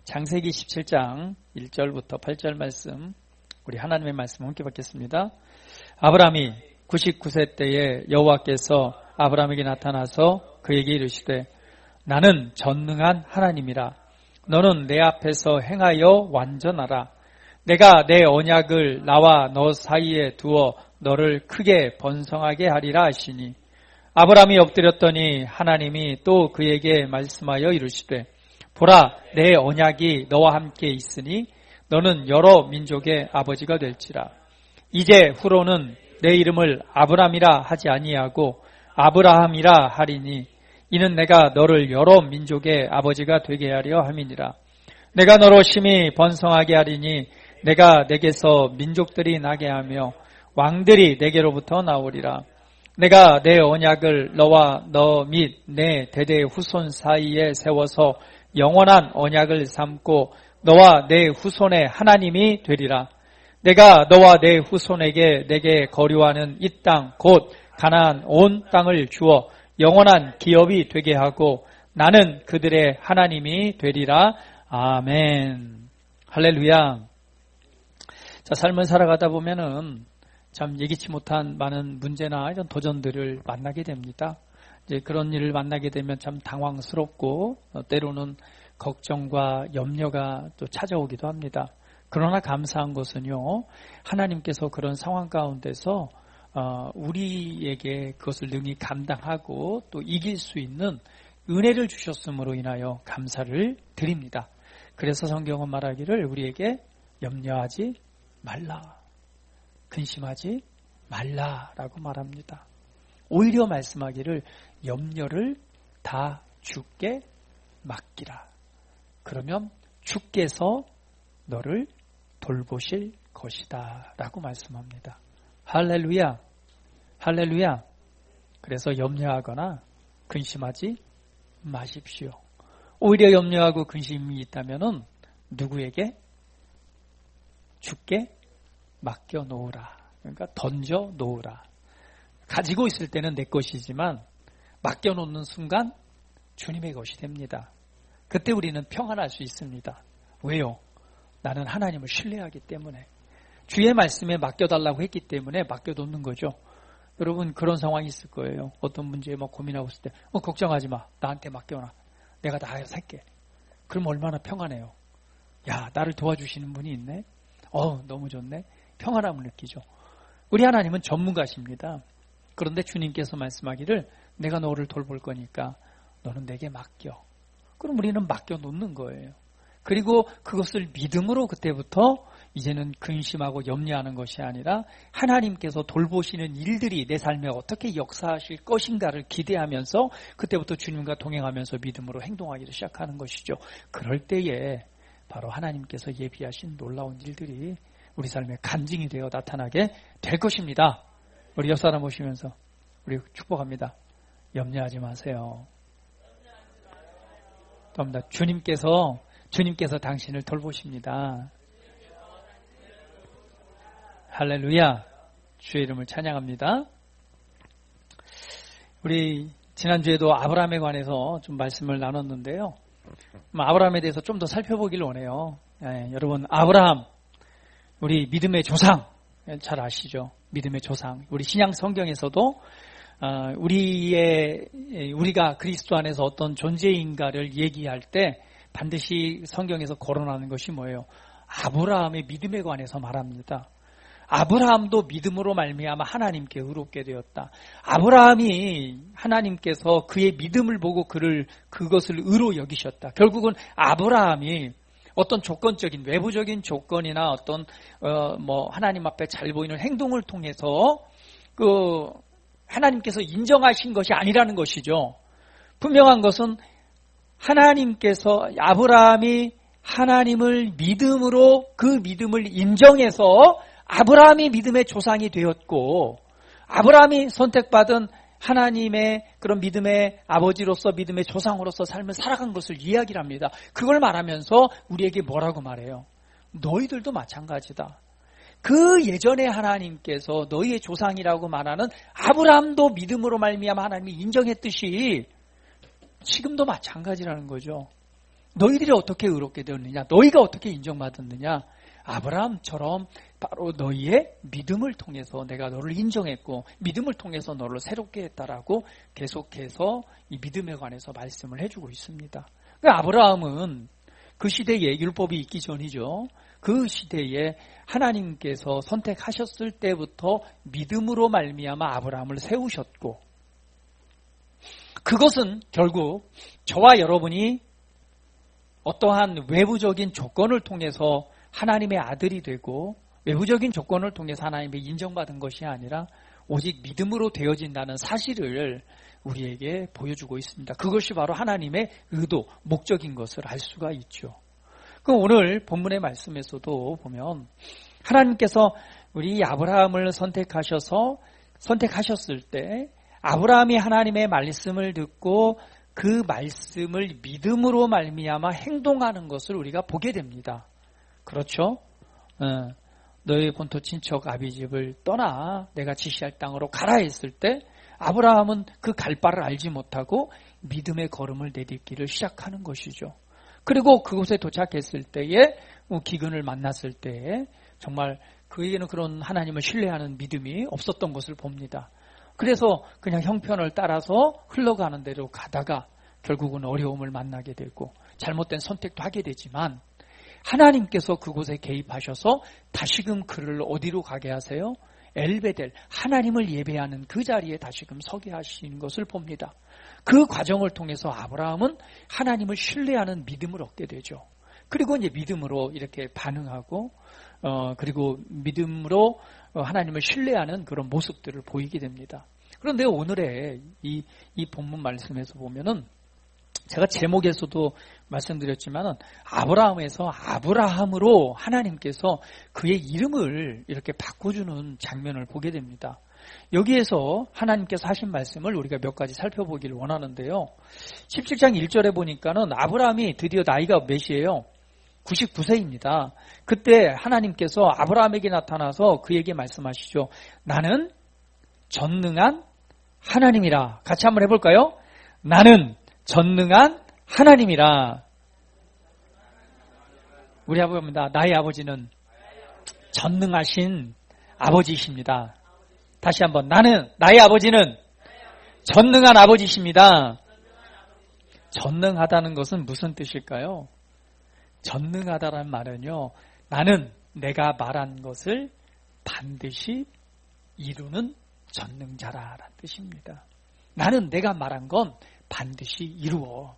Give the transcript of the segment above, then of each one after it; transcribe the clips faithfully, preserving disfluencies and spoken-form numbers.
창세기 십칠 장 일 절부터 팔 절 말씀, 우리 하나님의 말씀 함께 받겠습니다. 아브라함이 구십구 세 때에 여호와께서 아브라함에게 나타나서 그에게 이르시되 나는 전능한 하나님이라. 너는 내 앞에서 행하여 완전하라. 내가 내 언약을 나와 너 사이에 두어 너를 크게 번성하게 하리라 하시니 아브라함이 엎드렸더니 하나님이 또 그에게 말씀하여 이르시되 보라, 내 언약이 너와 함께 있으니 너는 여러 민족의 아버지가 될지라. 이제 후로는 내 이름을 아브라함이라 하지 아니하고 아브라함이라 하리니 이는 내가 너를 여러 민족의 아버지가 되게 하려 함이니라. 내가 너로 심히 번성하게 하리니 내가 내게서 민족들이 나게 하며 왕들이 내게로부터 나오리라. 내가 내 언약을 너와 너 및 내 대대 후손 사이에 세워서 영원한 언약을 삼고 너와 내 후손의 하나님이 되리라. 내가 너와 내 후손에게 내게 거류하는 이 땅 곧 가나안 온 땅을 주어 영원한 기업이 되게 하고 나는 그들의 하나님이 되리라. 아멘. 할렐루야. 자, 삶을 살아가다 보면은 참 예기치 못한 많은 문제나 이런 도전들을 만나게 됩니다. 이제 그런 일을 만나게 되면 참 당황스럽고 때로는 걱정과 염려가 또 찾아오기도 합니다. 그러나 감사한 것은요, 하나님께서 그런 상황 가운데서 우리에게 그것을 능히 감당하고 또 이길 수 있는 은혜를 주셨음으로 인하여 감사를 드립니다. 그래서 성경은 말하기를 우리에게 염려하지 말라, 근심하지 말라라고 말합니다. 오히려 말씀하기를 염려를 다 주께 맡기라. 그러면 주께서 너를 돌보실 것이다 라고 말씀합니다. 할렐루야. 할렐루야. 그래서 염려하거나 근심하지 마십시오. 오히려 염려하고 근심이 있다면 누구에게? 주께 맡겨 놓으라. 그러니까 던져 놓으라. 가지고 있을 때는 내 것이지만 맡겨 놓는 순간 주님의 것이 됩니다. 그때 우리는 평안할 수 있습니다. 왜요? 나는 하나님을 신뢰하기 때문에, 주의 말씀에 맡겨달라고 했기 때문에 맡겨놓는 거죠. 여러분 그런 상황이 있을 거예요. 어떤 문제에 막 고민하고 있을 때 어, 걱정하지 마. 나한테 맡겨놔. 내가 다 살게. 그럼 얼마나 평안해요. 야, 나를 도와주시는 분이 있네. 어, 너무 좋네. 평안함을 느끼죠. 우리 하나님은 전문가십니다. 그런데 주님께서 말씀하기를 내가 너를 돌볼 거니까 너는 내게 맡겨. 그럼 우리는 맡겨놓는 거예요. 그리고 그것을 믿음으로 그때부터 이제는 근심하고 염려하는 것이 아니라 하나님께서 돌보시는 일들이 내 삶에 어떻게 역사하실 것인가를 기대하면서 그때부터 주님과 동행하면서 믿음으로 행동하기를 시작하는 것이죠. 그럴 때에 바로 하나님께서 예비하신 놀라운 일들이 우리 삶에 간증이 되어 나타나게 될 것입니다. 우리 옆 사람 보시면서 우리 축복합니다. 염려하지 마세요. 또합니다. 주님께서 주님께서 당신을 돌보십니다. 할렐루야. 주의 이름을 찬양합니다. 우리 지난주에도 아브라함에 관해서 좀 말씀을 나눴는데요. 아브라함에 대해서 좀 더 살펴보기를 원해요. 네, 여러분 아브라함 우리 믿음의 조상 잘 아시죠? 믿음의 조상. 우리 신약 성경에서도 우리의 우리가 그리스도 안에서 어떤 존재인가를 얘기할 때 반드시 성경에서 거론하는 것이 뭐예요? 아브라함의 믿음에 관해서 말합니다. 아브라함도 믿음으로 말미암아 하나님께 의롭게 되었다. 아브라함이 하나님께서 그의 믿음을 보고 그를 그것을 의로 여기셨다. 결국은 아브라함이 어떤 조건적인 외부적인 조건이나 어떤 어 뭐 하나님 앞에 잘 보이는 행동을 통해서 그 하나님께서 인정하신 것이 아니라는 것이죠. 분명한 것은 하나님께서 아브라함이 하나님을 믿음으로 그 믿음을 인정해서 아브라함이 믿음의 조상이 되었고 아브라함이 선택받은 하나님의 그런 믿음의 아버지로서 믿음의 조상으로서 삶을 살아간 것을 이야기를 합니다. 그걸 말하면서 우리에게 뭐라고 말해요? 너희들도 마찬가지다. 그 예전에 하나님께서 너희의 조상이라고 말하는 아브라함도 믿음으로 말미암아 하나님이 인정했듯이 지금도 마찬가지라는 거죠. 너희들이 어떻게 의롭게 되었느냐? 너희가 어떻게 인정받았느냐? 아브라함처럼 바로 너희의 믿음을 통해서 내가 너를 인정했고 믿음을 통해서 너를 새롭게 했다라고 계속해서 이 믿음에 관해서 말씀을 해주고 있습니다. 그러니까 아브라함은 그 시대에 율법이 있기 전이죠. 그 시대에 하나님께서 선택하셨을 때부터 믿음으로 말미암아 아브라함을 세우셨고, 그것은 결국 저와 여러분이 어떠한 외부적인 조건을 통해서 하나님의 아들이 되고 외부적인 조건을 통해서 하나님의 인정받은 것이 아니라 오직 믿음으로 되어진다는 사실을 우리에게 보여주고 있습니다. 그것이 바로 하나님의 의도, 목적인 것을 알 수가 있죠. 그 오늘 본문의 말씀에서도 보면 하나님께서 우리 아브라함을 선택하셔서 선택하셨을 때 아브라함이 하나님의 말씀을 듣고 그 말씀을 믿음으로 말미암아 행동하는 것을 우리가 보게 됩니다. 그렇죠? 어, 너의 본토 친척 아비 집을 떠나 내가 지시할 땅으로 가라 했을 때 아브라함은 그 갈 바를 알지 못하고 믿음의 걸음을 내딛기를 시작하는 것이죠. 그리고 그곳에 도착했을 때에 기근을 만났을 때에 정말 그에게는 그런 하나님을 신뢰하는 믿음이 없었던 것을 봅니다. 그래서 그냥 형편을 따라서 흘러가는 대로 가다가 결국은 어려움을 만나게 되고 잘못된 선택도 하게 되지만 하나님께서 그곳에 개입하셔서 다시금 그를 어디로 가게 하세요? 엘베델, 하나님을 예배하는 그 자리에 다시금 서게 하시는 것을 봅니다. 그 과정을 통해서 아브라함은 하나님을 신뢰하는 믿음을 얻게 되죠. 그리고 이제 믿음으로 이렇게 반응하고 어 그리고 믿음으로 하나님을 신뢰하는 그런 모습들을 보이게 됩니다. 그런데 오늘의 이, 이 본문 말씀에서 보면은 제가 제목에서도 말씀드렸지만은 아브라함에서 아브라함으로 하나님께서 그의 이름을 이렇게 바꿔주는 장면을 보게 됩니다. 여기에서 하나님께서 하신 말씀을 우리가 몇 가지 살펴보기를 원하는데요. 십칠 장 일 절에 보니까는 아브라함이 드디어 나이가 몇이에요? 구십구 세입니다. 그때 하나님께서 아브라함에게 나타나서 그에게 말씀하시죠. 나는 전능한 하나님이라. 같이 한번 해볼까요? 나는 전능한 하나님이라. 우리 아버지입니다. 나의 아버지는 전능하신 아버지이십니다. 다시 한번 나는 나의 아버지는 전능한 아버지이십니다. 전능하다는 것은 무슨 뜻일까요? 전능하다는 말은요, 나는 내가 말한 것을 반드시 이루는 전능자라는 뜻입니다. 나는 내가 말한 건 반드시 이루어.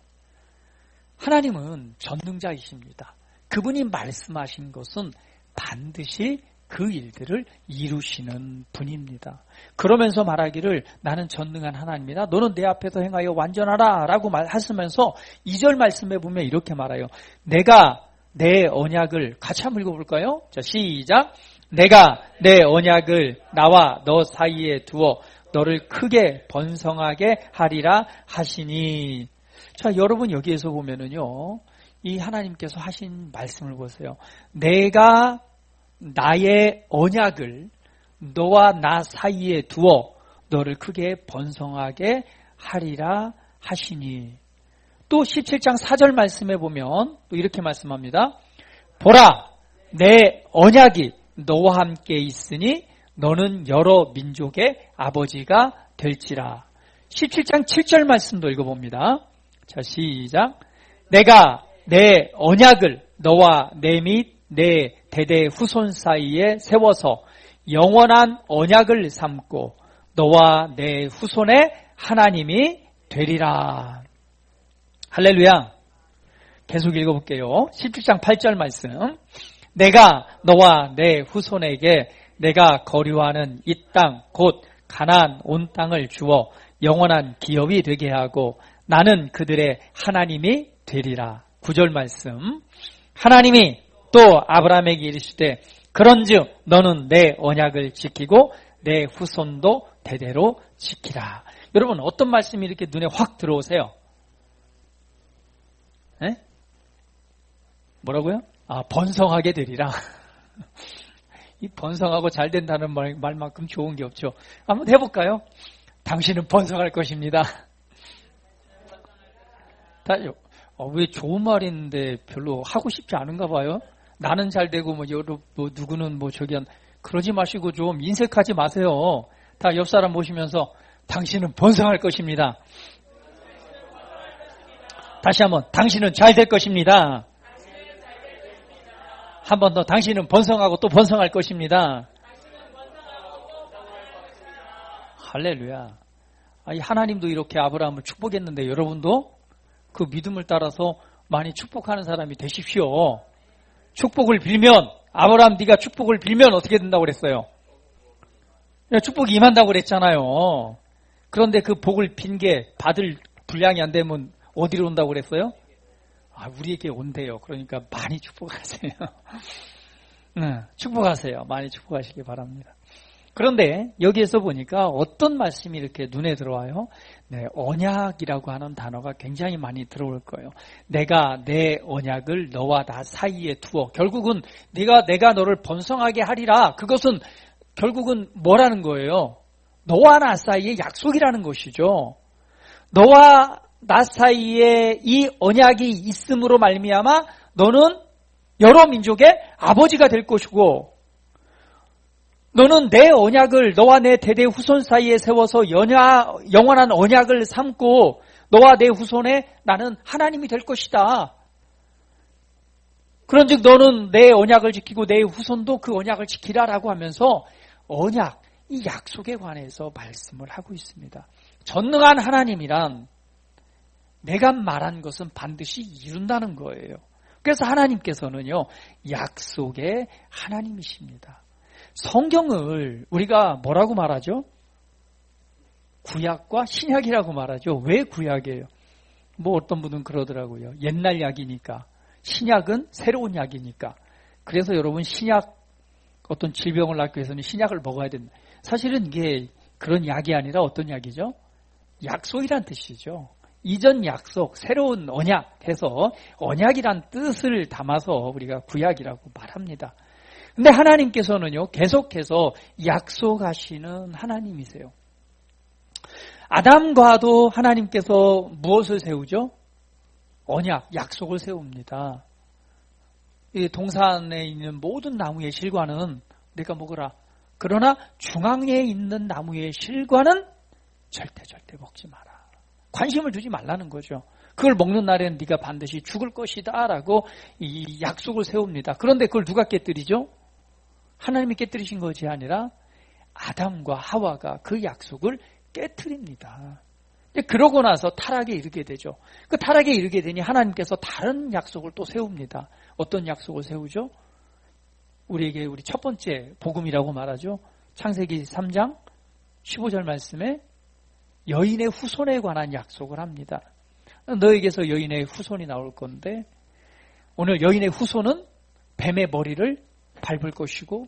하나님은 전능자이십니다. 그분이 말씀하신 것은 반드시 그 일들을 이루시는 분입니다. 그러면서 말하기를 나는 전능한 하나님이다. 너는 내 앞에서 행하여 완전하라 라고 말하시면서 이 절 말씀에 보면 이렇게 말해요. 내가 내 언약을 같이 한번 읽어볼까요? 자, 시작. 내가 내 언약을 나와 너 사이에 두어 너를 크게 번성하게 하리라 하시니. 자, 여러분 여기에서 보면은요, 이 하나님께서 하신 말씀을 보세요. 내가 나의 언약을 너와 나 사이에 두어 너를 크게 번성하게 하리라 하시니. 또 십칠 장 사 절 말씀에 보면 또 이렇게 말씀합니다. 보라, 내 언약이 너와 함께 있으니 너는 여러 민족의 아버지가 될지라. 십칠 장 칠 절 말씀도 읽어봅니다. 자, 시작. 내가 내 언약을 너와 내 및 내 대대 후손 사이에 세워서 영원한 언약을 삼고 너와 내 후손의 하나님이 되리라. 할렐루야. 계속 읽어볼게요. 십칠 장 팔 절 말씀. 내가 너와 내 후손에게 내가 거류하는 이 땅 곧 가나안 온 땅을 주어 영원한 기업이 되게 하고 나는 그들의 하나님이 되리라. 구 절 말씀. 하나님이 또 아브라함에게 이르시되 그런즉 너는 내 언약을 지키고 내 후손도 대대로 지키라. 여러분 어떤 말씀이 이렇게 눈에 확 들어오세요? 네? 뭐라고요? 아, 번성하게 되리라. 이 번성하고 잘 된다는 말, 말만큼 좋은 게 없죠. 한번 해볼까요? 당신은 번성할 것입니다. 다, 어, 왜 좋은 말인데 별로 하고 싶지 않은가 봐요. 나는 잘 되고 뭐 여러 뭐 누구는 뭐 저기 한 그러지 마시고 좀 인색하지 마세요. 다 옆 사람 보시면서 당신은 번성할 것입니다. 다시 한번 당신은 잘 될 것입니다. 한 번 더 당신은 번성하고 또 번성할 것입니다. 할렐루야. 아니, 하나님도 이렇게 아브라함을 축복했는데 여러분도 그 믿음을 따라서 많이 축복하는 사람이 되십시오. 축복을 빌면 아브라함 네가 축복을 빌면 어떻게 된다고 그랬어요? 축복이 임한다고 그랬잖아요. 그런데 그 복을 빈 게 받을 분량이 안 되면 어디로 온다고 그랬어요? 아, 우리에게 온대요. 그러니까 많이 축복하세요. 네, 축복하세요. 많이 축복하시기 바랍니다. 그런데 여기에서 보니까 어떤 말씀이 이렇게 눈에 들어와요? 네, 언약이라고 하는 단어가 굉장히 많이 들어올 거예요. 내가 내 언약을 너와 나 사이에 두어. 결국은 네가 내가 너를 번성하게 하리라. 그것은 결국은 뭐라는 거예요? 너와 나 사이의 약속이라는 것이죠. 너와 나 사이에 이 언약이 있음으로 말미암아 너는 여러 민족의 아버지가 될 것이고 너는 내 언약을 너와 내 대대 후손 사이에 세워서 연야, 영원한 언약을 삼고 너와 내 후손에 나는 하나님이 될 것이다. 그런즉 너는 내 언약을 지키고 내 후손도 그 언약을 지키라라고 하면서 언약, 이 약속에 관해서 말씀을 하고 있습니다. 전능한 하나님이란 내가 말한 것은 반드시 이룬다는 거예요. 그래서 하나님께서는요, 약속의 하나님이십니다. 성경을 우리가 뭐라고 말하죠? 구약과 신약이라고 말하죠. 왜 구약이에요? 뭐 어떤 분은 그러더라고요. 옛날 약이니까. 신약은 새로운 약이니까. 그래서 여러분 신약 어떤 질병을 낫기 위해서는 신약을 먹어야 된다. 사실은 이게 그런 약이 아니라 어떤 약이죠? 약속이란 뜻이죠. 이전 약속, 새로운 언약 해서 언약이란 뜻을 담아서 우리가 구약이라고 말합니다. 근데 하나님께서는요, 계속해서 약속하시는 하나님이세요. 아담과도 하나님께서 무엇을 세우죠? 언약, 약속을 세웁니다. 이 동산에 있는 모든 나무의 실과는 내가 먹으라. 그러나 중앙에 있는 나무의 실과는 절대 절대 먹지 마라. 관심을 두지 말라는 거죠. 그걸 먹는 날에는 네가 반드시 죽을 것이다 라고 이 약속을 세웁니다. 그런데 그걸 누가 깨뜨리죠? 하나님이 깨뜨리신 것이 아니라 아담과 하와가 그 약속을 깨뜨립니다. 그러고 나서 타락에 이르게 되죠. 그 타락에 이르게 되니 하나님께서 다른 약속을 또 세웁니다. 어떤 약속을 세우죠? 우리에게 우리 첫 번째 복음이라고 말하죠. 창세기 삼 장 십오 절 말씀에 여인의 후손에 관한 약속을 합니다. 너에게서 여인의 후손이 나올 건데 오늘 여인의 후손은 뱀의 머리를 밟을 것이고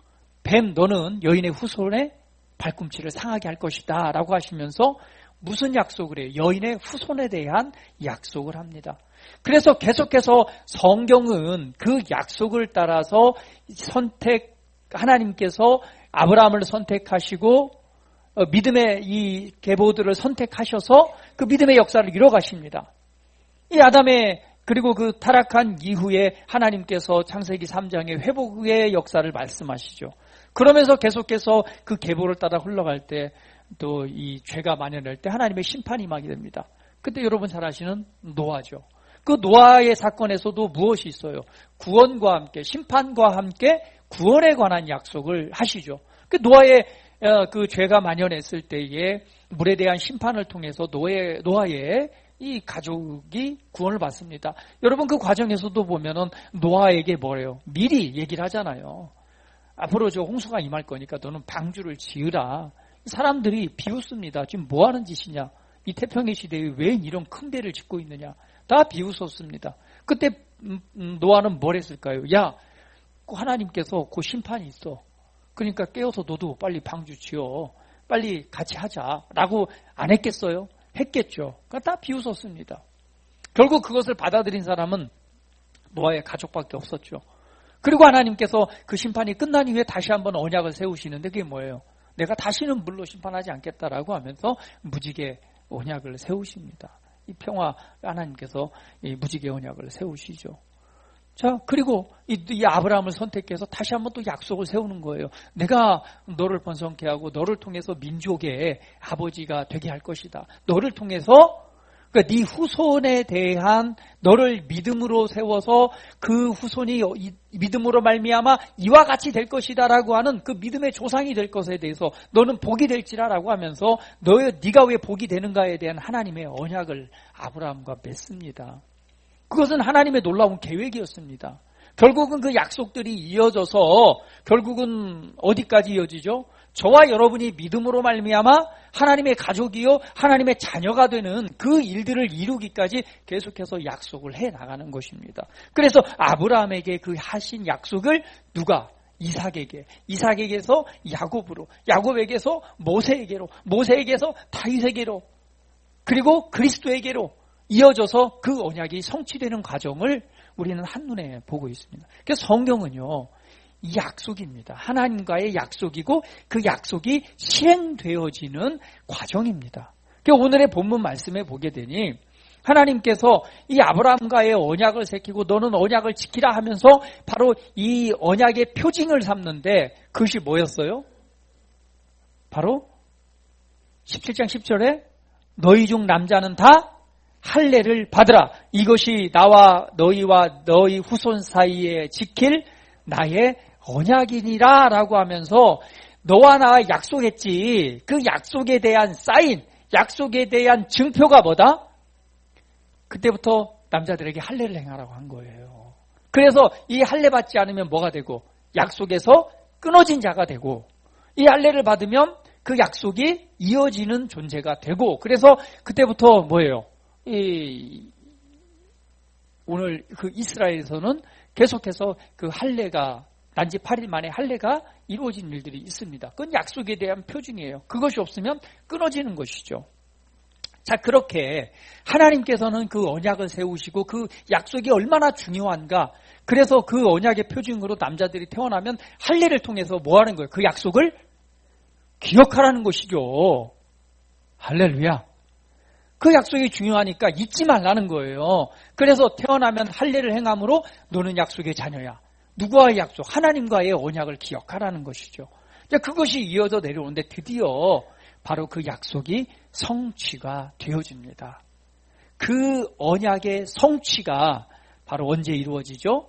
뱀 너는 여인의 후손의 발꿈치를 상하게 할 것이다 라고 하시면서 무슨 약속을 해요? 여인의 후손에 대한 약속을 합니다. 그래서 계속해서 성경은 그 약속을 따라서 선택 하나님께서 아브라함을 선택하시고 믿음의 이 계보들을 선택하셔서 그 믿음의 역사를 이뤄가십니다. 이 아담의 그리고 그 타락한 이후에 하나님께서 창세기 삼 장의 회복의 역사를 말씀하시죠. 그러면서 계속해서 그 계보를 따라 흘러갈 때 또 이 죄가 만연할 때 하나님의 심판이 임하게 됩니다. 그때 여러분 잘 아시는 노아죠. 그 노아의 사건에서도 무엇이 있어요? 구원과 함께 심판과 함께 구원에 관한 약속을 하시죠. 그 노아의 그 죄가 만연했을 때에 물에 대한 심판을 통해서 노예, 노아의 이 가족이 구원을 받습니다. 여러분 그 과정에서도 보면은 노아에게 뭐래요? 미리 얘기를 하잖아요. 앞으로 저 홍수가 임할 거니까 너는 방주를 지으라. 사람들이 비웃습니다. 지금 뭐 하는 짓이냐? 이 태평의 시대에 왜 이런 큰 배를 짓고 있느냐? 다 비웃었습니다. 그때 노아는 뭘 했을까요? 야, 하나님께서 그 심판이 있어. 그러니까 깨어서 너도 빨리 방주 지어. 빨리 같이 하자라고 안 했겠어요? 했겠죠. 그러니까 다 비웃었습니다. 결국 그것을 받아들인 사람은 노아의 가족밖에 없었죠. 그리고 하나님께서 그 심판이 끝난 이후에 다시 한번 언약을 세우시는데 그게 뭐예요? 내가 다시는 물로 심판하지 않겠다라고 하면서 무지개 언약을 세우십니다. 이 평화 하나님께서 이 무지개 언약을 세우시죠. 자, 그리고 이, 이 아브라함을 선택해서 다시 한번 또 약속을 세우는 거예요. 내가 너를 번성케 하고 너를 통해서 민족의 아버지가 되게 할 것이다. 너를 통해서 그러니까 네 후손에 대한 너를 믿음으로 세워서 그 후손이 믿음으로 말미암아 이와 같이 될 것이다라고 하는 그 믿음의 조상이 될 것에 대해서 너는 복이 될지라라고 하면서 너의 네가 왜 복이 되는가에 대한 하나님의 언약을 아브라함과 맺습니다. 그것은 하나님의 놀라운 계획이었습니다. 결국은 그 약속들이 이어져서 결국은 어디까지 이어지죠? 저와 여러분이 믿음으로 말미암아 하나님의 가족이요 하나님의 자녀가 되는 그 일들을 이루기까지 계속해서 약속을 해나가는 것입니다. 그래서 아브라함에게 그 하신 약속을 누가? 이삭에게, 이삭에게서 야곱으로, 야곱에게서 모세에게로, 모세에게서 다윗에게로, 그리고 그리스도에게로 이어져서 그 언약이 성취되는 과정을 우리는 한눈에 보고 있습니다. 그래서 성경은요, 이 약속입니다. 하나님과의 약속이고 그 약속이 실행되어지는 과정입니다. 오늘의 본문 말씀에 보게 되니 하나님께서 이 아브라함과의 언약을 새기고 너는 언약을 지키라 하면서 바로 이 언약의 표징을 삼는데 그것이 뭐였어요? 바로 십칠 장 십 절에 너희 중 남자는 다 할례를 받으라. 이것이 나와 너희와 너희 후손 사이에 지킬 나의 언약이니라 라고 하면서 너와 나와 약속했지. 그 약속에 대한 사인, 약속에 대한 증표가 뭐다? 그때부터 남자들에게 할례를 행하라고 한 거예요. 그래서 이 할례 받지 않으면 뭐가 되고 약속에서 끊어진 자가 되고 이 할례를 받으면 그 약속이 이어지는 존재가 되고 그래서 그때부터 뭐예요? 이 오늘 그 이스라엘에서는 계속해서 그 할례가 단지 팔 일 만에 할례가 이루어진 일들이 있습니다. 그건 약속에 대한 표징이에요. 그것이 없으면 끊어지는 것이죠. 자, 그렇게 하나님께서는 그 언약을 세우시고 그 약속이 얼마나 중요한가. 그래서 그 언약의 표징으로 남자들이 태어나면 할례를 통해서 뭐 하는 거예요? 그 약속을 기억하라는 것이죠. 할렐루야. 그 약속이 중요하니까 잊지 말라는 거예요. 그래서 태어나면 할례를 행함으로 너는 약속의 자녀야. 누구와의 약속? 하나님과의 언약을 기억하라는 것이죠. 그것이 이어져 내려오는데 드디어 바로 그 약속이 성취가 되어집니다. 그 언약의 성취가 바로 언제 이루어지죠?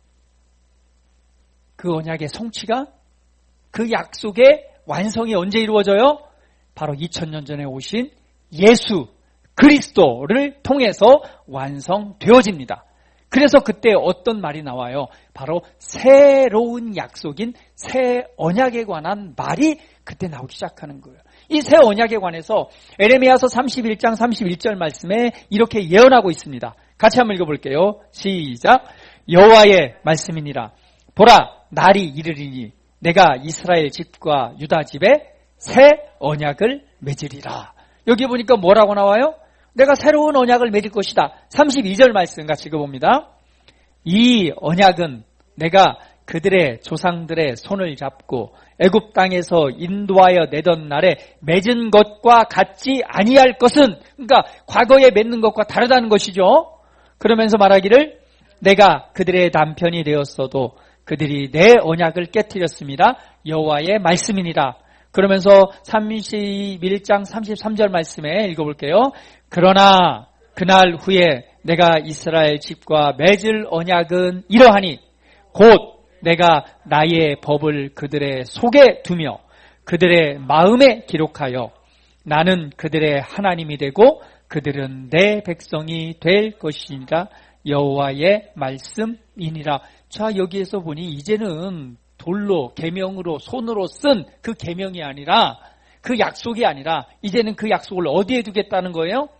그 언약의 성취가 그 약속의 완성이 언제 이루어져요? 바로 이천 년 전에 오신 예수 그리스도를 통해서 완성되어집니다. 그래서 그때 어떤 말이 나와요? 바로 새로운 약속인 새 언약에 관한 말이 그때 나오기 시작하는 거예요. 이 새 언약에 관해서 에레미야서 삼십일 장 삼십일 절 말씀에 이렇게 예언하고 있습니다. 같이 한번 읽어볼게요. 시작. 여호와의 말씀이니라. 보라, 날이 이르리니 내가 이스라엘 집과 유다 집에 새 언약을 맺으리라. 여기 보니까 뭐라고 나와요? 내가 새로운 언약을 맺을 것이다. 삼십이 절 말씀 같이 읽어봅니다. 이 언약은 내가 그들의 조상들의 손을 잡고 애굽 땅에서 인도하여 내던 날에 맺은 것과 같지 아니할 것은, 그러니까 과거에 맺는 것과 다르다는 것이죠. 그러면서 말하기를 내가 그들의 남편이 되었어도 그들이 내 언약을 깨뜨렸습니다. 여호와의 말씀이니라. 그러면서 삼십일 장 삼십삼 절 말씀에 읽어볼게요. 그러나 그날 후에 내가 이스라엘 집과 맺을 언약은 이러하니 곧 내가 나의 법을 그들의 속에 두며 그들의 마음에 기록하여 나는 그들의 하나님이 되고 그들은 내 백성이 될 것이니라. 여호와의 말씀이니라. 자, 여기에서 보니 이제는 돌로 계명으로 손으로 쓴 그 계명이 아니라 그 약속이 아니라 이제는 그 약속을 어디에 두겠다는 거예요?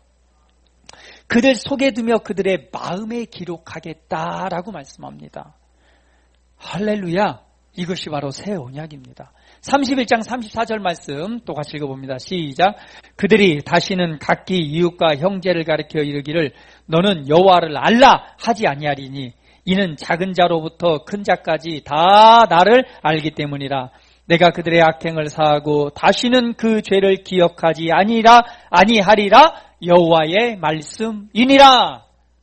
그들 속에 두며 그들의 마음에 기록하겠다라고 말씀합니다. 할렐루야. 이것이 바로 새 언약입니다. 삼십일 장 삼십사 절 말씀 또 같이 읽어봅니다. 시작. 그들이 다시는 각기 이웃과 형제를 가리켜 이르기를 너는 여호와를 알라 하지 아니하리니 이는 작은 자로부터 큰 자까지 다 나를 알기 때문이라. 내가 그들의 악행을 사하고 다시는 그 죄를 기억하지 아니라 아니하리라. 여호와의 말씀이니라.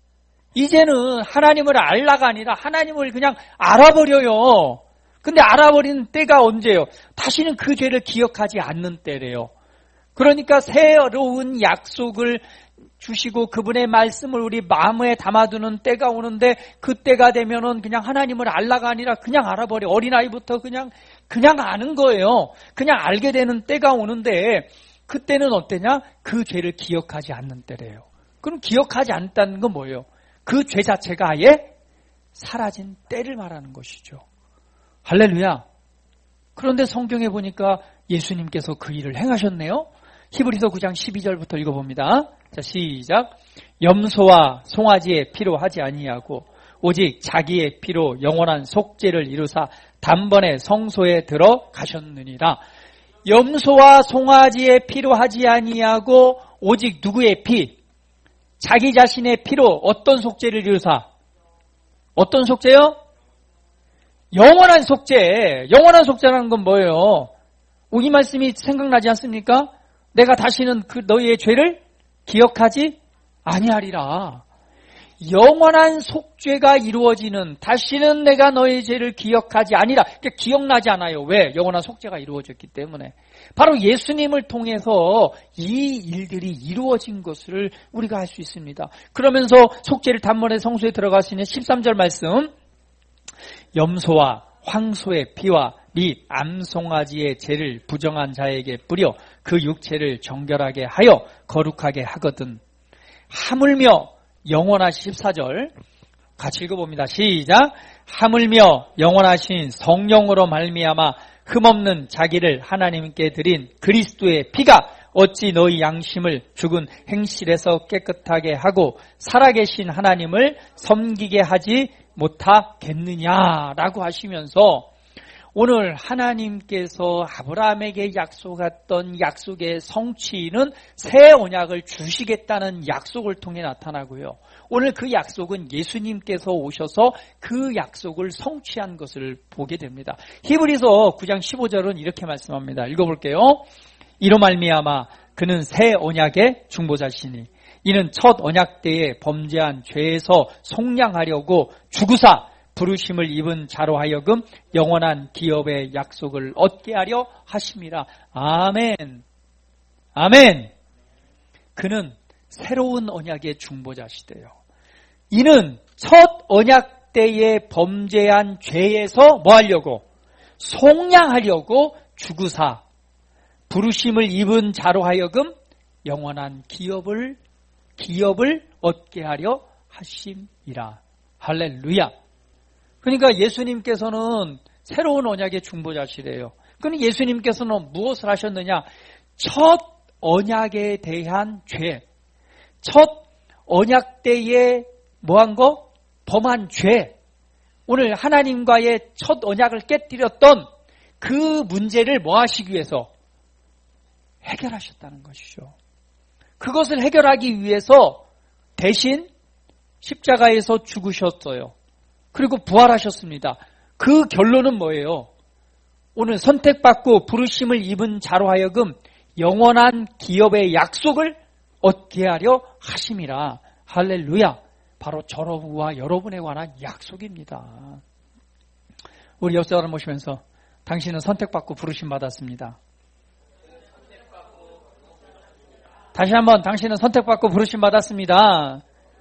이제는 하나님을 알라가 아니라 하나님을 그냥 알아버려요. 근데 알아버리는 때가 언제예요? 다시는 그 죄를 기억하지 않는 때래요. 그러니까 새로운 약속을 주시고 그분의 말씀을 우리 마음에 담아두는 때가 오는데, 그 때가 되면은 그냥 하나님을 알라가 아니라 그냥 알아버려. 어린아이부터 그냥 그냥 아는 거예요. 그냥 알게 되는 때가 오는데, 그때는 어때냐? 그 죄를 기억하지 않는 때래요. 그럼 기억하지 않는다는 건 뭐예요? 그 죄 자체가 아예 사라진 때를 말하는 것이죠. 할렐루야. 그런데 성경에 보니까 예수님께서 그 일을 행하셨네요. 히브리서 구 장 십이 절부터 읽어봅니다. 자, 시작. 염소와 송아지의 피로 하지 아니하고 오직 자기의 피로 영원한 속죄를 이루사 단번에 성소에 들어가셨느니라. 염소와 송아지의 피로 하지 아니하고 오직 누구의 피? 자기 자신의 피로 어떤 속죄를 이루사? 어떤 속죄요? 영원한 속죄. 영원한 속죄라는 건 뭐예요? 이 말씀이 생각나지 않습니까? 내가 다시는 그 너희의 죄를 기억하지 아니하리라. 영원한 속죄가 이루어지는, 다시는 내가 너의 죄를 기억하지 아니라. 그러니까 기억나지 않아요. 왜? 영원한 속죄가 이루어졌기 때문에. 바로 예수님을 통해서 이 일들이 이루어진 것을 우리가 알 수 있습니다. 그러면서 속죄를 단번에 성소에 들어가시는 십삼 절 말씀. 염소와 황소의 피와 및 암송아지의 죄를 부정한 자에게 뿌려 그 육체를 정결하게 하여 거룩하게 하거든. 하물며 영원하신 십사 절 같이 읽어봅니다. 시작. 하물며 영원하신 성령으로 말미암아 흠없는 자기를 하나님께 드린 그리스도의 피가 어찌 너희 양심을 죽은 행실에서 깨끗하게 하고 살아계신 하나님을 섬기게 하지 못하겠느냐라고 하시면서, 오늘 하나님께서 아브라함에게 약속했던 약속의 성취는 새 언약을 주시겠다는 약속을 통해 나타나고요. 오늘 그 약속은 예수님께서 오셔서 그 약속을 성취한 것을 보게 됩니다. 히브리서 구 장 십오 절은 이렇게 말씀합니다. 읽어볼게요. 이로 말미암아 그는 새 언약의 중보자시니 이는 첫 언약 때에 범죄한 죄에서 속량하려고 죽으사 부르심을 입은 자로 하여금 영원한 기업의 약속을 얻게 하려 하심이라. 아멘. 아멘. 그는 새로운 언약의 중보자시대요. 이는 첫 언약 때에 범죄한 죄에서 뭐 하려고? 속량하려고 죽으사 부르심을 입은 자로 하여금 영원한 기업을 기업을 얻게 하려 하심이라. 할렐루야. 그러니까 예수님께서는 새로운 언약의 중보자시래요. 그럼 예수님께서는 무엇을 하셨느냐? 첫 언약에 대한 죄, 첫 언약 때에 뭐한 거? 범한 죄, 오늘 하나님과의 첫 언약을 깨뜨렸던 그 문제를 뭐 하시기 위해서? 해결하셨다는 것이죠. 그것을 해결하기 위해서 대신 십자가에서 죽으셨어요. 그리고 부활하셨습니다. 그 결론은 뭐예요? 오늘 선택받고 부르심을 입은 자로 하여금 영원한 기업의 약속을 얻게 하려 하심이라. 할렐루야. 바로 저와 여러분에 관한 약속입니다. 우리 옆 사람 모시면서 당신은 선택받고 부르심 받았습니다. 다시 한번, 당신은 선택받고 부르심 받았습니다.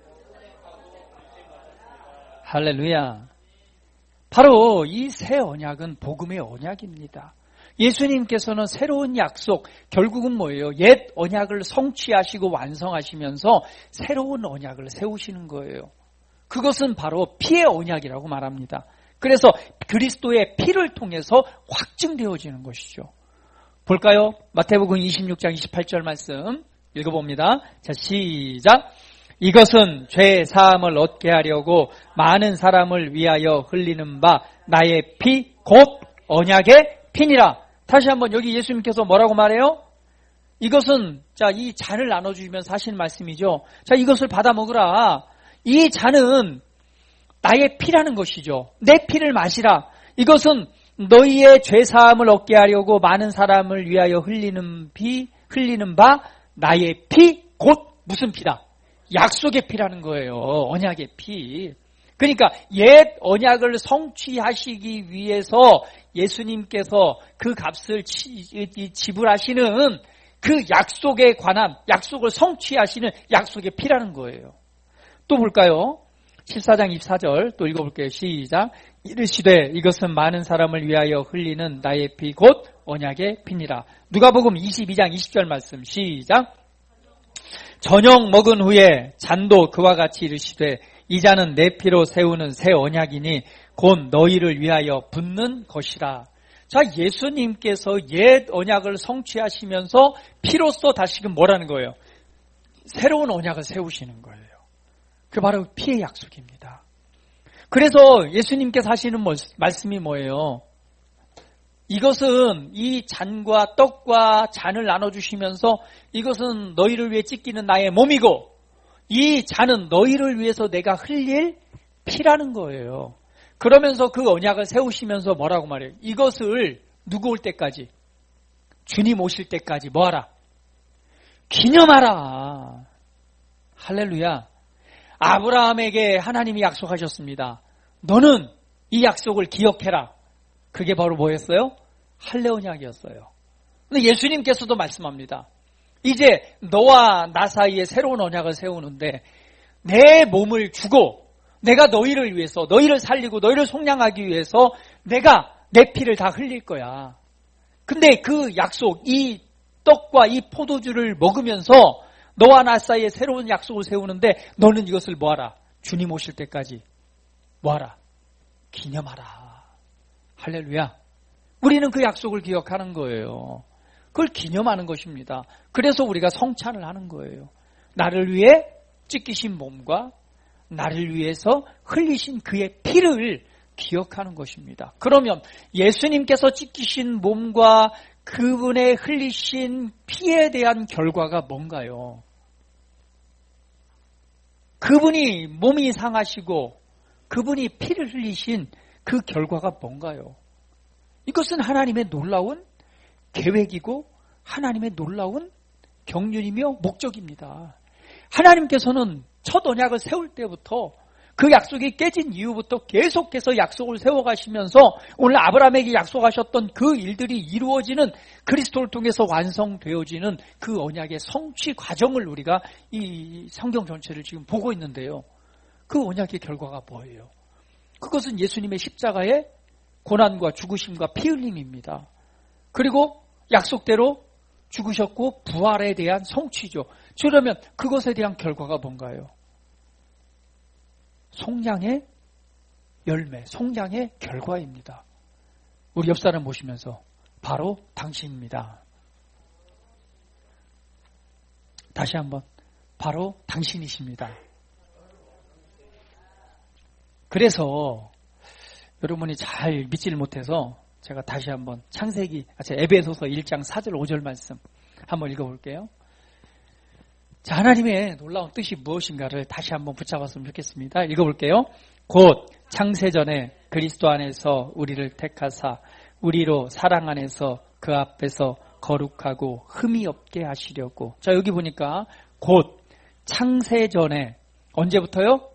할렐루야. 바로 이 새 언약은 복음의 언약입니다. 예수님께서는 새로운 약속, 결국은 뭐예요? 옛 언약을 성취하시고 완성하시면서 새로운 언약을 세우시는 거예요. 그것은 바로 피의 언약이라고 말합니다. 그래서 그리스도의 피를 통해서 확증되어지는 것이죠. 볼까요? 마태복음 이십육 장 이십팔 절 말씀 읽어봅니다. 자, 시작. 이것은 죄 사함을 얻게 하려고 많은 사람을 위하여 흘리는 바 나의 피 곧 언약의 피니라. 다시 한번 여기 예수님께서 뭐라고 말해요? 이것은, 자, 이 잔을 나눠주시면서 하신 말씀이죠. 자, 이것을 받아 먹으라. 이 잔은 나의 피라는 것이죠. 내 피를 마시라. 이것은 너희의 죄 사함을 얻게 하려고 많은 사람을 위하여 흘리는 피, 흘리는 바 나의 피 곧 무슨 피다? 약속의 피라는 거예요. 언약의 피. 그러니까 옛 언약을 성취하시기 위해서 예수님께서 그 값을 지불하시는 그 약속에 관한, 약속을 성취하시는 약속의 피라는 거예요. 또 볼까요? 십사 장 이십사 절 또 읽어볼게요. 시작. 이르시되 이것은 많은 사람을 위하여 흘리는 나의 피 곧 언약의 피니라. 누가복음 이십이 장 이십 절 말씀 시작. 저녁 먹은 후에 잔도 그와 같이 이르시되 이 잔은 내 피로 세우는 새 언약이니 곧 너희를 위하여 붓는 것이라. 자, 예수님께서 옛 언약을 성취하시면서 피로써 다시금 뭐라는 거예요? 새로운 언약을 세우시는 거예요. 그 바로 피의 약속입니다. 그래서 예수님께서 하시는 말씀이 뭐예요? 이것은 이 잔과 떡과 잔을 나눠주시면서 이것은 너희를 위해 찢기는 나의 몸이고 이 잔은 너희를 위해서 내가 흘릴 피라는 거예요. 그러면서 그 언약을 세우시면서 뭐라고 말해요? 이것을 누구 올 때까지? 주님 오실 때까지 뭐하라? 기념하라. 할렐루야. 아브라함에게 하나님이 약속하셨습니다. 너는 이 약속을 기억해라. 그게 바로 뭐였어요? 할례 언약이었어요. 근데 예수님께서도 말씀합니다. 이제 너와 나 사이에 새로운 언약을 세우는데 내 몸을 주고 내가 너희를 위해서 너희를 살리고 너희를 속량하기 위해서 내가 내 피를 다 흘릴 거야. 근데 그 약속, 이 떡과 이 포도주를 먹으면서 너와 나 사이에 새로운 약속을 세우는데 너는 이것을 뭐하라? 주님 오실 때까지 뭐하라? 기념하라. 할렐루야. 우리는 그 약속을 기억하는 거예요. 그걸 기념하는 것입니다. 그래서 우리가 성찬을 하는 거예요. 나를 위해 찢기신 몸과 나를 위해서 흘리신 그의 피를 기억하는 것입니다. 그러면 예수님께서 찢기신 몸과 그분의 흘리신 피에 대한 결과가 뭔가요? 그분이 몸이 상하시고 그분이 피를 흘리신 그 결과가 뭔가요? 이것은 하나님의 놀라운 계획이고 하나님의 놀라운 경륜이며 목적입니다. 하나님께서는 첫 언약을 세울 때부터 그 약속이 깨진 이후부터 계속해서 약속을 세워가시면서 오늘 아브라함에게 약속하셨던 그 일들이 이루어지는 그리스도를 통해서 완성되어지는 그 언약의 성취 과정을 우리가 이 성경 전체를 지금 보고 있는데요. 그 언약의 결과가 뭐예요? 그것은 예수님의 십자가의 고난과 죽으심과 피 흘림입니다. 그리고 약속대로 죽으셨고 부활에 대한 성취죠. 그러면 그것에 대한 결과가 뭔가요? 속량의 열매, 속량의 결과입니다. 우리 옆 사람 보시면서 바로 당신입니다. 다시 한번 바로 당신이십니다. 그래서 여러분이 잘 믿지를 못해서 제가 다시 한번 창세기, 아, 에베소서 일 장 사 절 오 절 말씀 한번 읽어볼게요. 자, 하나님의 놀라운 뜻이 무엇인가를 다시 한번 붙잡았으면 좋겠습니다. 읽어볼게요. 곧 창세전에 그리스도 안에서 우리를 택하사 우리로 사랑 안에서 그 앞에서 거룩하고 흠이 없게 하시려고. 자, 여기 보니까 곧 창세전에 언제부터요?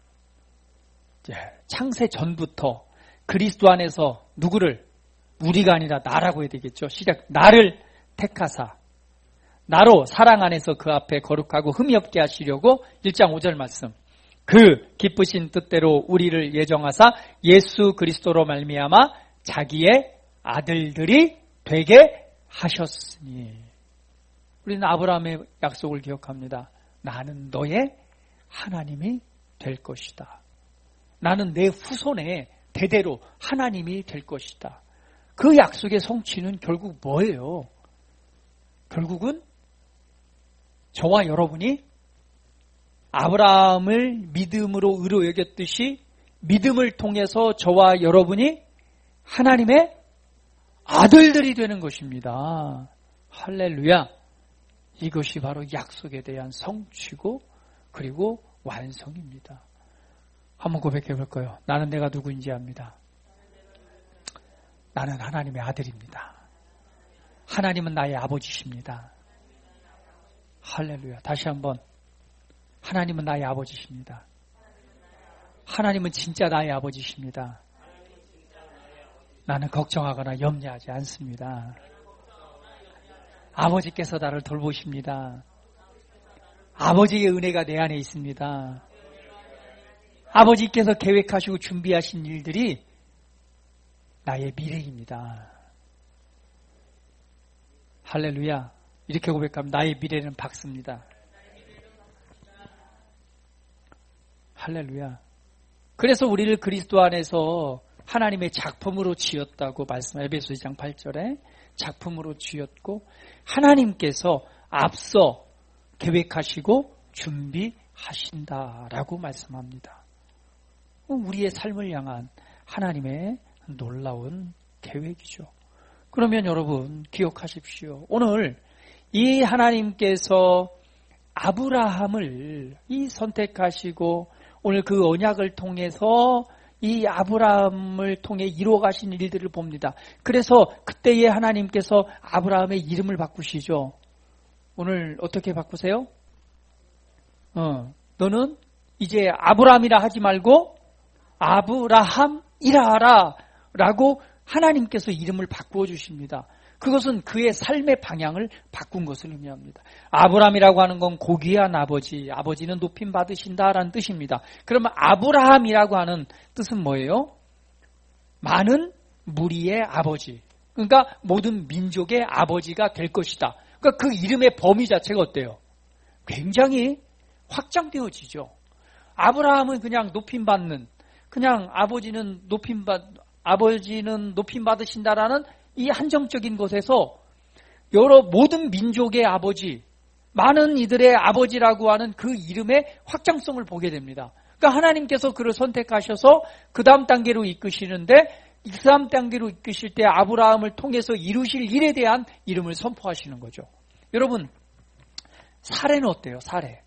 창세전부터 그리스도 안에서 누구를? 우리가 아니라 나라고 해야 되겠죠. 시작. 나를 택하사 나로 사랑 안에서 그 앞에 거룩하고 흠이 없게 하시려고 일 장 오 절 말씀. 그 기쁘신 뜻대로 우리를 예정하사 예수 그리스도로 말미암아 자기의 아들들이 되게 하셨으니. 우리는 아브라함의 약속을 기억합니다. 나는 너의 하나님이 될 것이다. 나는 내 후손의 대대로 하나님이 될 것이다. 그 약속의 성취는 결국 뭐예요? 결국은 저와 여러분이 아브라함을 믿음으로 의로 여겼듯이 믿음을 통해서 저와 여러분이 하나님의 아들들이 되는 것입니다. 할렐루야. 이것이 바로 약속에 대한 성취고 그리고 완성입니다. 한번 고백해 볼까요? 나는 내가 누구인지 압니다. 나는 하나님의 아들입니다. 하나님은 나의 아버지십니다. 할렐루야. 다시 한번 하나님은 나의 아버지십니다. 하나님은 진짜 나의 아버지십니다. 나는 걱정하거나 염려하지 않습니다. 아버지께서 나를 돌보십니다. 아버지의 은혜가 내 안에 있습니다. 아버지께서 계획하시고 준비하신 일들이 나의 미래입니다. 할렐루야. 이렇게 고백하면 나의 미래는 밝습니다. 할렐루야. 그래서 우리를 그리스도 안에서 하나님의 작품으로 지었다고 말씀, 에베소 이 장 팔 절에 작품으로 지었고 하나님께서 앞서 계획하시고 준비하신다라고 말씀합니다. 우리의 삶을 향한 하나님의 놀라운 계획이죠. 그러면 여러분 기억하십시오. 오늘 이 하나님께서 아브라함을 이 선택하시고 오늘 그 언약을 통해서 이 아브라함을 통해 이루어가신 일들을 봅니다. 그래서 그때의 하나님께서 아브라함의 이름을 바꾸시죠. 오늘 어떻게 바꾸세요? 어, 너는 이제 아브라함이라 하지 말고 아브라함이라 하라 라고 하나님께서 이름을 바꾸어 주십니다. 그것은 그의 삶의 방향을 바꾼 것을 의미합니다. 아브라함이라고 하는 건 고귀한 아버지, 아버지는 높임 받으신다라는 뜻입니다. 그러면 아브라함이라고 하는 뜻은 뭐예요? 많은 무리의 아버지. 그러니까 모든 민족의 아버지가 될 것이다. 그러니까 그 이름의 범위 자체가 어때요? 굉장히 확장되어지죠. 아브라함은 그냥 높임 받는, 그냥 아버지는 높임 받, 아버지는 높임 받으신다라는 이 한정적인 것에서 여러 모든 민족의 아버지, 많은 이들의 아버지라고 하는 그 이름의 확장성을 보게 됩니다. 그러니까 하나님께서 그를 선택하셔서 그 다음 단계로 이끄시는데 이 다음 단계로 이끄실 때 아브라함을 통해서 이루실 일에 대한 이름을 선포하시는 거죠. 여러분, 사레는 어때요? 사레.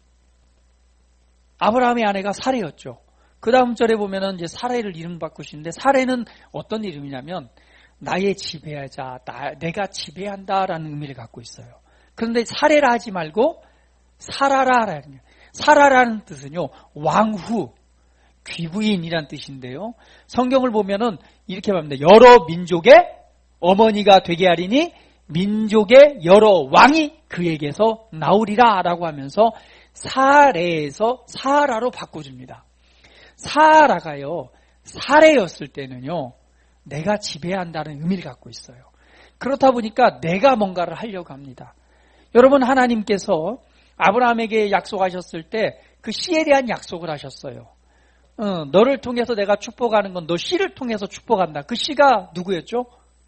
아브라함의 아내가 사레였죠. 그 다음 절에 보면은 이제 사레를 이름 바꾸시는데 사레는 어떤 이름이냐면 나의 지배하자, 나, 내가 지배한다라는 의미를 갖고 있어요. 그런데 사레라 하지 말고 사라라라는, 사라라는 뜻은요, 왕후, 귀부인이란 뜻인데요. 성경을 보면은 이렇게 말합니다. 여러 민족의 어머니가 되게 하리니 민족의 여러 왕이 그에게서 나오리라 라고 하면서 사레에서 사라로 바꿔줍니다. 사라가요, 사레였을 때는요, 내가 지배한다는 의미를 갖고 있어요. 그렇다 보니까 내가 뭔가를 하려고 합니다. 여러분, 하나님께서 아브라함에게 약속하셨을 때 그 씨에 대한 약속을 하셨어요. 어, 너를 통해서 내가 축복하는 건 너 씨를 통해서 축복한다. 그 씨가 누구였죠?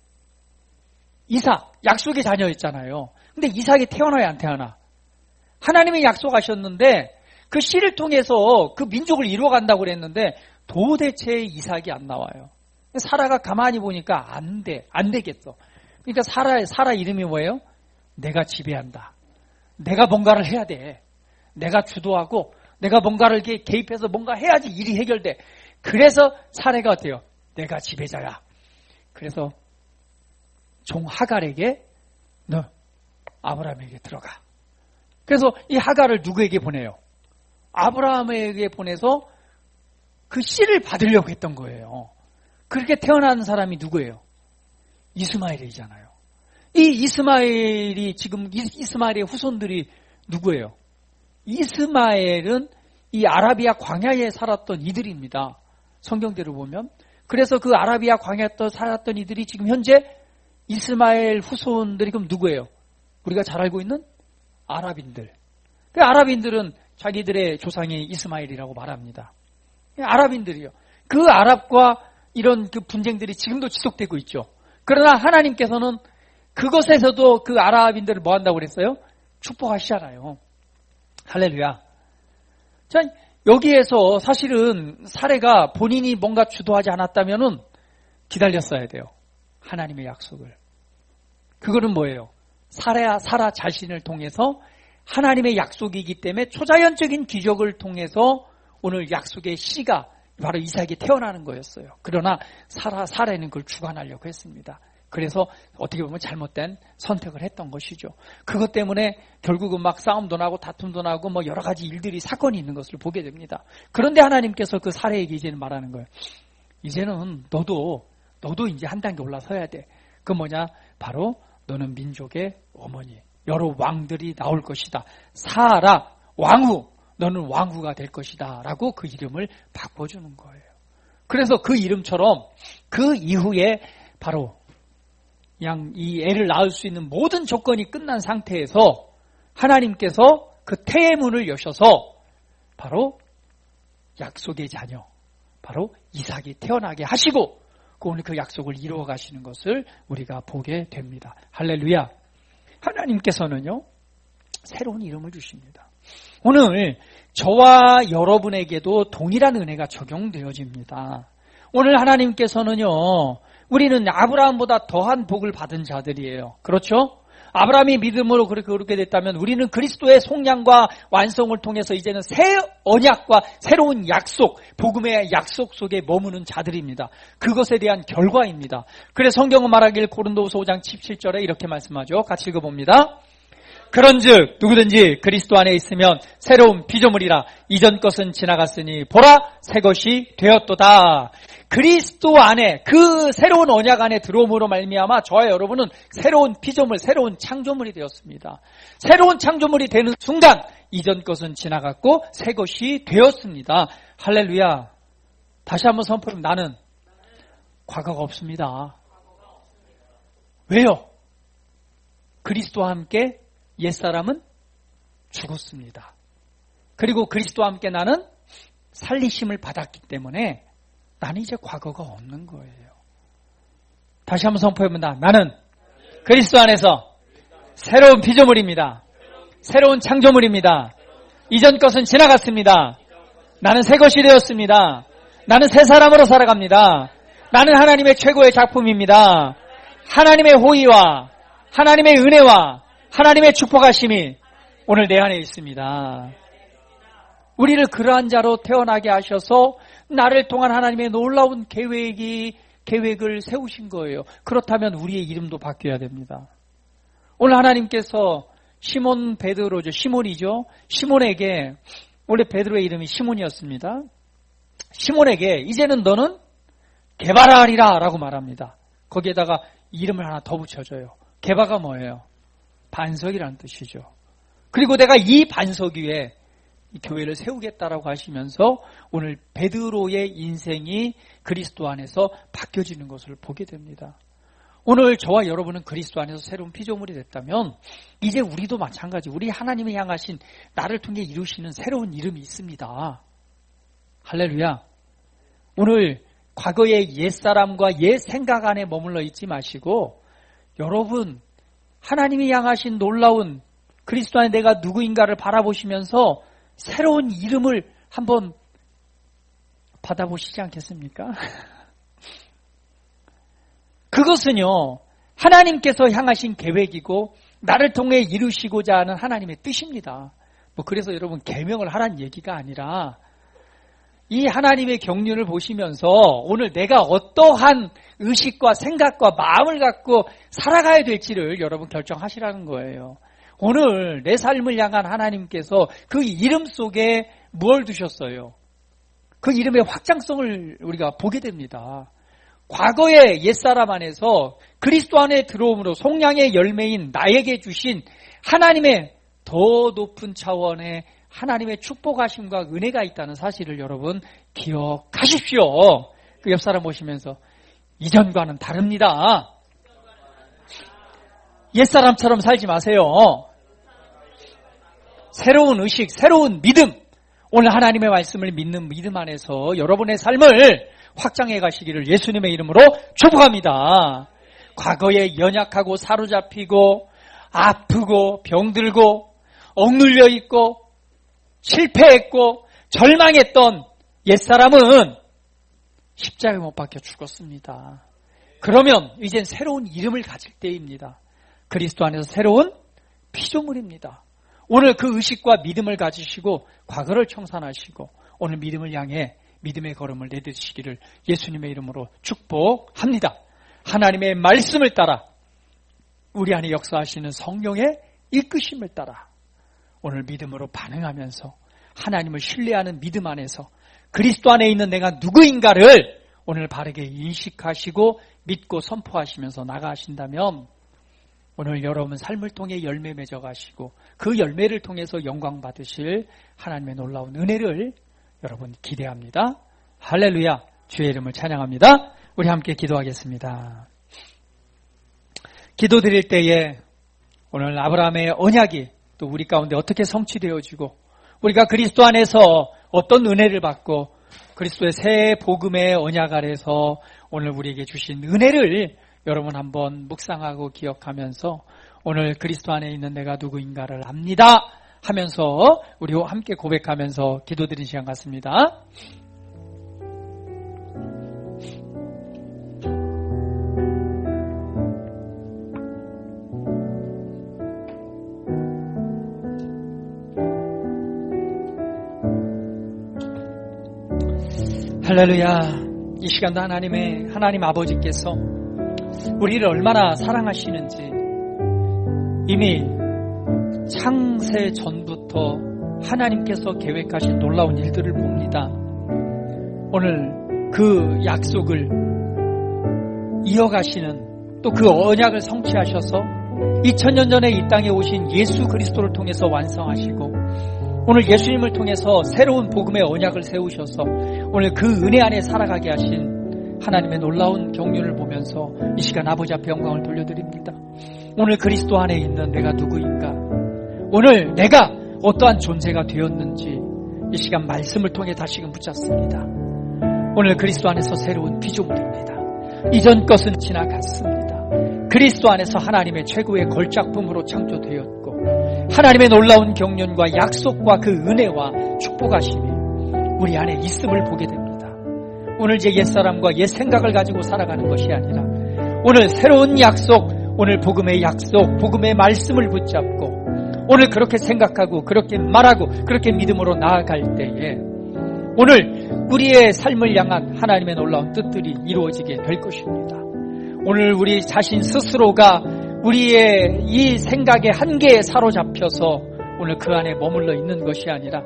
이삭, 약속의 자녀였잖아요. 근데 이삭이 태어나야 안 태어나? 하나님이 약속하셨는데 그 씨를 통해서 그 민족을 이루어간다고 그랬는데 도대체 이삭이 안 나와요. 사라가 가만히 보니까 안 돼, 안 되겠어. 그러니까 사라, 사라 이름이 뭐예요? 내가 지배한다. 내가 뭔가를 해야 돼. 내가 주도하고 내가 뭔가를 개입해서 뭔가 해야지 일이 해결돼. 그래서 사례가 어때요? 내가 지배자야. 그래서 종 하갈에게 너 아브라함에게 들어가. 그래서 이 하갈을 누구에게 보내요? 아브라함에게 보내서 그 씨를 받으려고 했던 거예요. 그렇게 태어난 사람이 누구예요? 이스마엘이잖아요. 이 이스마엘이 지금 이스마엘의 후손들이 누구예요? 이스마엘은 이 아라비아 광야에 살았던 이들입니다. 성경대로 보면. 그래서 그 아라비아 광야에 살았던 이들이 지금 현재 이스마엘 후손들이 그럼 누구예요? 우리가 잘 알고 있는 아랍인들. 그 아랍인들은 자기들의 조상이 이스마엘이라고 말합니다. 아랍인들이요. 그 아랍과 이런 그 분쟁들이 지금도 지속되고 있죠. 그러나 하나님께서는 그것에서도 그 아랍인들을 뭐 한다고 그랬어요? 축복하시잖아요. 할렐루야. 자, 여기에서 사실은 사례가 본인이 뭔가 주도하지 않았다면은 기다렸어야 돼요. 하나님의 약속을. 그거는 뭐예요? 사라, 사라 자신을 통해서 하나님의 약속이기 때문에 초자연적인 기적을 통해서 오늘 약속의 씨가 바로 이삭이 태어나는 거였어요. 그러나 사라, 사례는 그걸 주관하려고 했습니다. 그래서 어떻게 보면 잘못된 선택을 했던 것이죠. 그것 때문에 결국은 막 싸움도 나고 다툼도 나고 뭐 여러 가지 일들이 사건이 있는 것을 보게 됩니다. 그런데 하나님께서 그 사례에게 이제는 말하는 거예요. 이제는 너도 너도 이제 한 단계 올라서야 돼. 그 뭐냐? 바로 너는 민족의 어머니. 여러 왕들이 나올 것이다. 사라 왕후. 너는 왕후가 될 것이다. 라고 그 이름을 바꿔주는 거예요. 그래서 그 이름처럼 그 이후에 바로 양 이 애를 낳을 수 있는 모든 조건이 끝난 상태에서 하나님께서 그 태의 문을 여셔서 바로 약속의 자녀, 바로 이삭이 태어나게 하시고 오늘 그 약속을 이루어 가시는 것을 우리가 보게 됩니다. 할렐루야. 하나님께서는요, 새로운 이름을 주십니다. 오늘 저와 여러분에게도 동일한 은혜가 적용되어집니다. 오늘 하나님께서는요, 우리는 아브라함보다 더한 복을 받은 자들이에요. 그렇죠? 아브라함이 믿음으로 그렇게 그렇게 됐다면 우리는 그리스도의 속량과 완성을 통해서 이제는 새 언약과 새로운 약속, 복음의 약속 속에 머무는 자들입니다. 그것에 대한 결과입니다. 그래서 성경은 말하길 고린도후서 오 장 십칠 절에 이렇게 말씀하죠. 같이 읽어봅니다. 그런즉 누구든지 그리스도 안에 있으면 새로운 피조물이라 이전 것은 지나갔으니 보라 새 것이 되었도다. 그리스도 안에 그 새로운 언약 안에 들어옴으로 말미암아 저와 여러분은 새로운 피조물, 새로운 창조물이 되었습니다. 새로운 창조물이 되는 순간 이전 것은 지나갔고 새 것이 되었습니다. 할렐루야. 다시 한번 선포하면 나는 과거가 없습니다. 왜요? 그리스도와 함께 옛사람은 죽었습니다. 그리고 그리스도와 함께 나는 살리심을 받았기 때문에 나는 이제 과거가 없는 거예요. 다시 한번 선포해봅니다. 나는 그리스도 안에서 새로운 피조물입니다. 새로운 창조물입니다. 이전 것은 지나갔습니다. 나는 새 것이 되었습니다. 나는 새 사람으로 살아갑니다. 나는 하나님의 최고의 작품입니다. 하나님의 호의와 하나님의 은혜와 하나님의 축복하심이 오늘 내 안에 있습니다. 우리를 그러한 자로 태어나게 하셔서 나를 통한 하나님의 놀라운 계획이, 계획을 세우신 거예요. 그렇다면 우리의 이름도 바뀌어야 됩니다. 오늘 하나님께서 시몬 베드로죠. 시몬이죠. 시몬에게, 원래 베드로의 이름이 시몬이었습니다. 시몬에게 이제는 너는 게바라리라 라고 말합니다. 거기에다가 이름을 하나 더 붙여줘요. 게바가 뭐예요? 반석이라는 뜻이죠. 그리고 내가 이 반석 위에 이 교회를 세우겠다라고 하시면서 오늘 베드로의 인생이 그리스도 안에서 바뀌어지는 것을 보게 됩니다. 오늘 저와 여러분은 그리스도 안에서 새로운 피조물이 됐다면 이제 우리도 마찬가지, 우리 하나님이 향하신 나를 통해 이루시는 새로운 이름이 있습니다. 할렐루야. 오늘 과거의 옛사람과 옛 생각 안에 머물러 있지 마시고 여러분 하나님이 향하신 놀라운 그리스도 안에 내가 누구인가를 바라보시면서 새로운 이름을 한번 받아보시지 않겠습니까? 그것은요, 하나님께서 향하신 계획이고 나를 통해 이루시고자 하는 하나님의 뜻입니다. 뭐 그래서 여러분 계명을 하라는 얘기가 아니라 이 하나님의 경륜을 보시면서 오늘 내가 어떠한 의식과 생각과 마음을 갖고 살아가야 될지를 여러분 결정하시라는 거예요. 오늘 내 삶을 향한 하나님께서 그 이름 속에 무엇을 두셨어요? 그 이름의 확장성을 우리가 보게 됩니다. 과거의 옛사람 안에서 그리스도 안에 들어옴으로 속량의 열매인 나에게 주신 하나님의 더 높은 차원의 하나님의 축복하심과 은혜가 있다는 사실을 여러분 기억하십시오. 그 옆 사람 보시면서 이전과는 다릅니다. 옛사람처럼 살지 마세요. 새로운 의식, 새로운 믿음, 오늘 하나님의 말씀을 믿는 믿음 안에서 여러분의 삶을 확장해 가시기를 예수님의 이름으로 축복합니다. 과거에 연약하고 사로잡히고 아프고 병들고 억눌려 있고 실패했고 절망했던 옛사람은 십자가에 못 박혀 죽었습니다. 그러면 이젠 새로운 이름을 가질 때입니다. 그리스도 안에서 새로운 피조물입니다. 오늘 그 의식과 믿음을 가지시고 과거를 청산하시고 오늘 믿음을 향해 믿음의 걸음을 내딛으시기를 예수님의 이름으로 축복합니다. 하나님의 말씀을 따라 우리 안에 역사하시는 성령의 이끄심을 따라 오늘 믿음으로 반응하면서 하나님을 신뢰하는 믿음 안에서 그리스도 안에 있는 내가 누구인가를 오늘 바르게 인식하시고 믿고 선포하시면서 나가신다면 오늘 여러분 삶을 통해 열매 맺어가시고 그 열매를 통해서 영광 받으실 하나님의 놀라운 은혜를 여러분 기대합니다. 할렐루야. 주의 이름을 찬양합니다. 우리 함께 기도하겠습니다. 기도드릴 때에 오늘 아브라함의 언약이 또 우리 가운데 어떻게 성취되어지고 우리가 그리스도 안에서 어떤 은혜를 받고 그리스도의 새 복음의 언약 아래서 오늘 우리에게 주신 은혜를 여러분 한번 묵상하고 기억하면서 오늘 그리스도 안에 있는 내가 누구인가를 압니다 하면서 우리 함께 고백하면서 기도드리는 시간 같습니다. 할렐루야. 이 시간도 하나님의 하나님 아버지께서 우리를 얼마나 사랑하시는지 이미 창세 전부터 하나님께서 계획하신 놀라운 일들을 봅니다. 오늘 그 약속을 이어가시는 또 그 언약을 성취하셔서 이천 년 전에 이 땅에 오신 예수 그리스도를 통해서 완성하시고 오늘 예수님을 통해서 새로운 복음의 언약을 세우셔서 오늘 그 은혜 안에 살아가게 하신 하나님의 놀라운 경륜을 보면서 이 시간 아버지 앞에 영광을 돌려드립니다. 오늘 그리스도 안에 있는 내가 누구인가, 오늘 내가 어떠한 존재가 되었는지 이 시간 말씀을 통해 다시금 붙잡습니다. 오늘 그리스도 안에서 새로운 피조물입니다. 이전 것은 지나갔습니다. 그리스도 안에서 하나님의 최고의 걸작품으로 창조되었고 하나님의 놀라운 경륜과 약속과 그 은혜와 축복하심이 우리 안에 있음을 보게 됩니다. 오늘 제 옛사람과 옛 생각을 가지고 살아가는 것이 아니라 오늘 새로운 약속, 오늘 복음의 약속, 복음의 말씀을 붙잡고 오늘 그렇게 생각하고 그렇게 말하고 그렇게 믿음으로 나아갈 때에 오늘 우리의 삶을 향한 하나님의 놀라운 뜻들이 이루어지게 될 것입니다. 오늘 우리 자신 스스로가 우리의 이 생각의 한계에 사로잡혀서 오늘 그 안에 머물러 있는 것이 아니라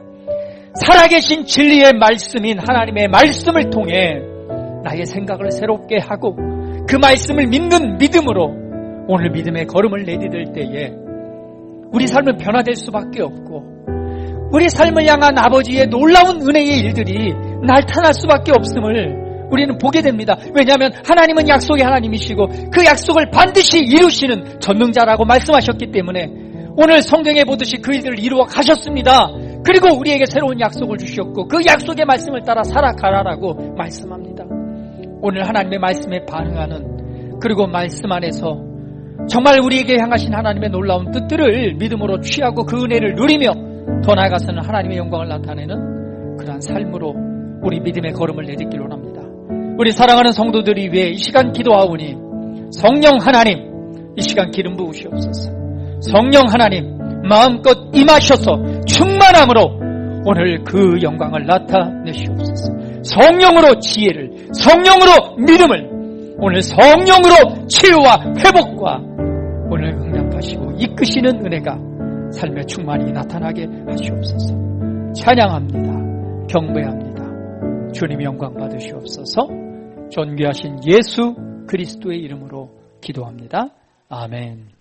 살아계신 진리의 말씀인 하나님의 말씀을 통해 나의 생각을 새롭게 하고 그 말씀을 믿는 믿음으로 오늘 믿음의 걸음을 내디딜 때에 우리 삶은 변화될 수밖에 없고 우리 삶을 향한 아버지의 놀라운 은혜의 일들이 나타날 수밖에 없음을 우리는 보게 됩니다. 왜냐하면 하나님은 약속의 하나님이시고 그 약속을 반드시 이루시는 전능자라고 말씀하셨기 때문에 오늘 성경에 보듯이 그 일들을 이루어 가셨습니다. 그리고 우리에게 새로운 약속을 주셨고 그 약속의 말씀을 따라 살아가라라고 말씀합니다. 오늘 하나님의 말씀에 반응하는 그리고 말씀 안에서 정말 우리에게 향하신 하나님의 놀라운 뜻들을 믿음으로 취하고 그 은혜를 누리며 더 나아가서는 하나님의 영광을 나타내는 그러한 삶으로 우리 믿음의 걸음을 내딛기를 원합니다. 우리 사랑하는 성도들이 위해 이 시간 기도하오니 성령 하나님 이 시간 기름 부으시옵소서. 성령 하나님 마음껏 임하셔서 충만함으로 오늘 그 영광을 나타내시옵소서. 성령으로 지혜를, 성령으로 믿음을, 오늘 성령으로 치유와 회복과 오늘 응답하시고 이끄시는 은혜가 삶에 충만히 나타나게 하시옵소서. 찬양합니다. 경배합니다. 주님 영광 받으시옵소서. 존귀하신 예수 그리스도의 이름으로 기도합니다. 아멘.